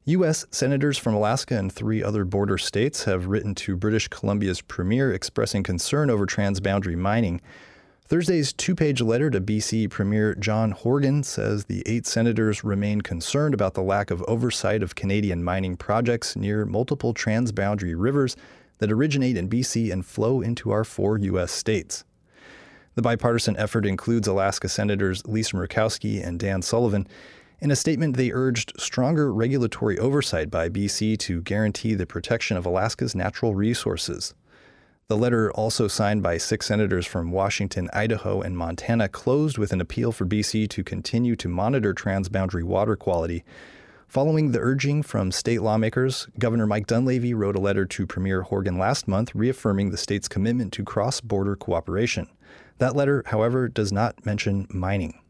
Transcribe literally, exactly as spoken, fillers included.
U S senators from Alaska and three other border states have written to British Columbia's premier expressing concern over transboundary mining. Thursday's two-page letter to B C Premier John Horgan says the eight senators remain concerned about the lack of oversight of Canadian mining projects near multiple transboundary rivers that originate in B C and flow into our four U S states. The bipartisan effort includes Alaska Senators Lisa Murkowski and Dan Sullivan. In a statement, they urged stronger regulatory oversight by B C to guarantee the protection of Alaska's natural resources. The letter, also signed by six senators from Washington, Idaho, and Montana, closed with an appeal for B C to continue to monitor transboundary water quality. Following the urging from state lawmakers, Governor Mike Dunleavy wrote a letter to Premier Horgan last month reaffirming the state's commitment to cross-border cooperation. That letter, however, does not mention mining.